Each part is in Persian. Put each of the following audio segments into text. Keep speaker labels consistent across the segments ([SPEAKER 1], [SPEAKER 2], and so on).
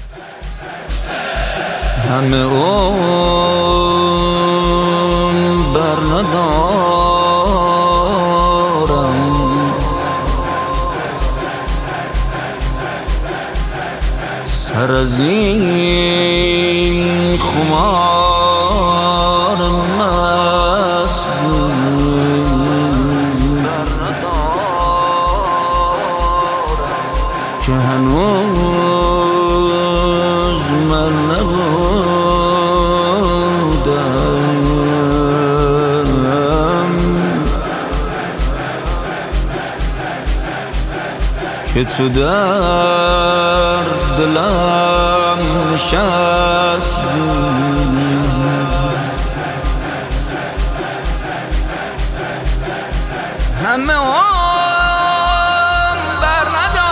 [SPEAKER 1] همه اون بر ندارم، سر از این خمار مست که هنوز من نبودم که تو در دلم نشستی. همه اون بر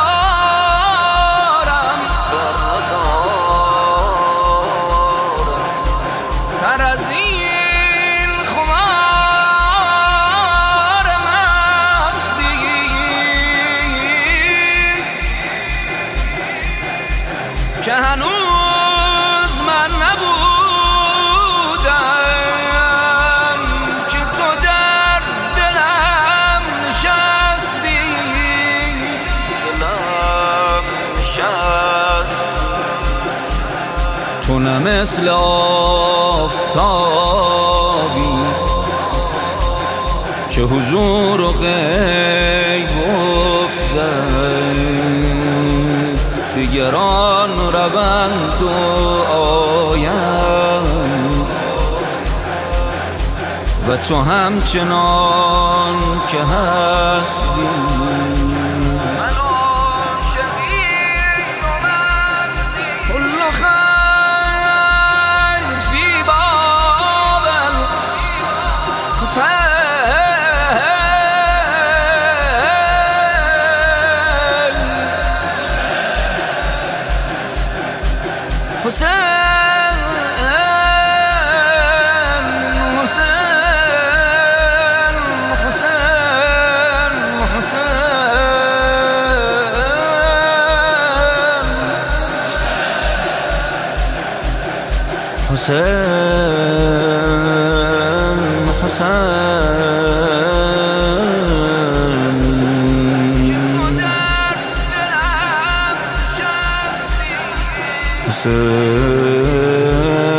[SPEAKER 1] ندارم، سر از این خمار مستی که هنوز من نبودم که تو در دلم نشستی. تو نه مثل آفتابی که حضور و غیب افتد، دیگران روند و آیند و تو همچنان که هستی. كل خير في باب الحسين، حسين حسين حسين حسين حسين حسين